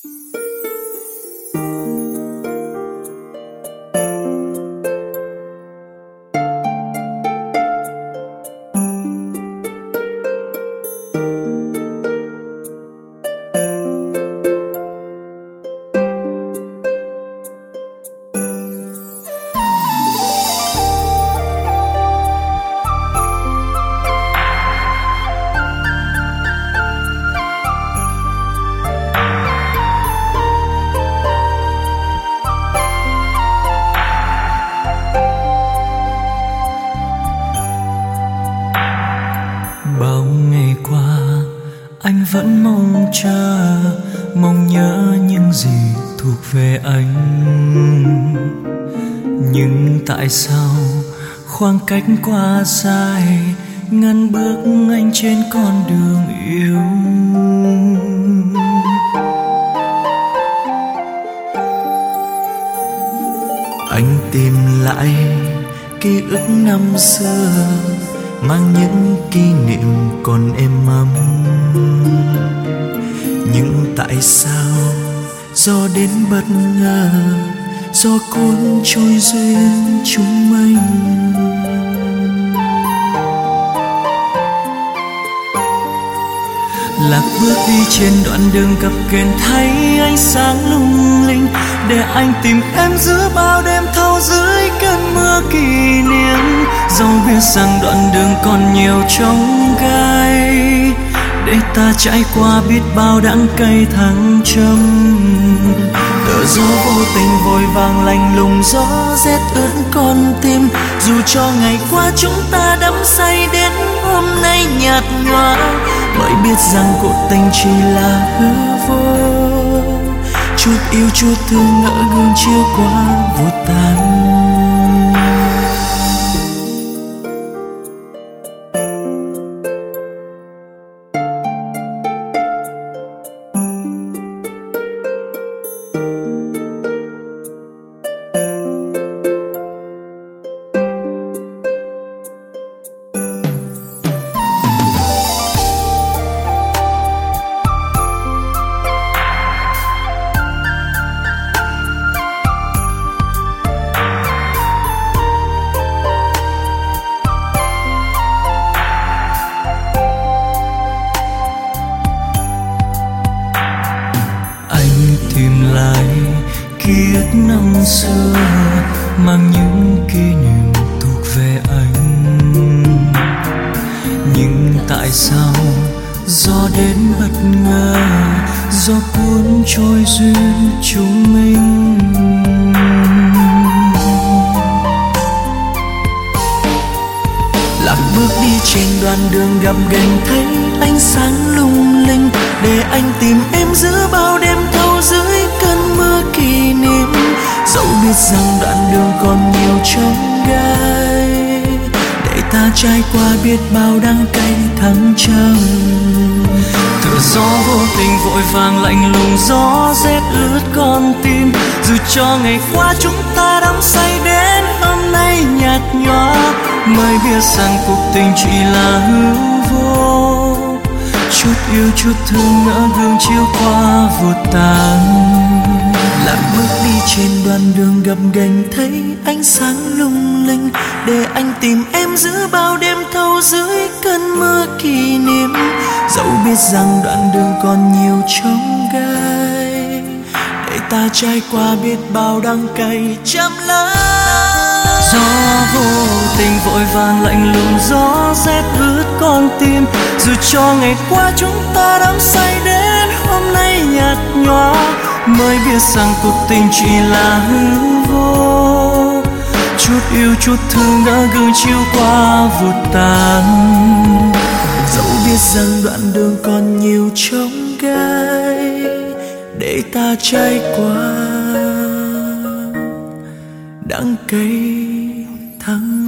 Bao ngày qua anh vẫn mong chờ, mong nhớ những gì thuộc về anh. Nhưng tại sao khoảng cách quá dài ngăn bước anh trên con đường yêu? Anh tìm lại ký ức năm xưa, mang những kỷ niệm còn êm ấm. Nhưng tại sao gió đến bất ngờ, gió cuốn trôi duyên chúng mình? Lạc bước đi trên đoạn đường gập ghềnh thấy ánh sáng lung linh, để anh tìm em giữa bao đêm thâu dưới cơn mưa kỷ niệm. Dẫu biết rằng đoạn đường còn nhiều chông gai, để ta trải qua biết bao đắng cay thăng trầm. Tựa gió vô tình vội vàng lạnh lùng, gió rét ướt con tim. Dù cho ngày qua chúng ta đắm say đến hôm nay nhạt nhòa, bởi biết rằng cuộc tình chỉ là hư vô. Chút yêu chút thương ngỡ gương chiếu qua vụt tan. Tìm lại ký ức năm xưa, mang những kỷ niệm thuộc về anh. Nhưng tại sao gió đến bất ngờ, gió cuốn trôi duyên chúng mình? Lạc bước đi trên đoạn đường gập ghềnh thấy ánh sáng lung linh, để anh tìm em giữa bao đêm thâu dưới cơn mưa kỷ niệm. Dẫu biết rằng đoạn đường còn nhiều chông gai, để ta trải qua biết bao đắng cay thăng trầm. Tựa gió vô tình vội vàng lạnh lùng, gió rét ướt con tim. Dù cho ngày qua chúng ta đắm say đến hôm nay nhạt nhòa, mới biết rằng cuộc tình chỉ là hư vô. Chút yêu chút thương ngỡ gương chiếu qua vụt tan. Lạc bước đi trên đoạn đường gập ghềnh thấy ánh sáng lung linh, để anh tìm em giữa bao đêm thâu dưới cơn mưa kỷ niệm. Dẫu biết rằng đoạn đường còn nhiều chông gai, để ta trải qua biết bao đắng cay trăm lắm. Gió vô tình vội vàng lạnh lùng, gió rét ướt con tim. Dù cho ngày qua chúng ta đắm say đến hôm nay nhạt nhòa, mới biết rằng cuộc tình chỉ là hư vô. Chút yêu chút thương ngỡ gương chiếu qua vụt tan. Dẫu biết rằng đoạn đường còn nhiều chông gai, để ta trải qua đắng cay thăng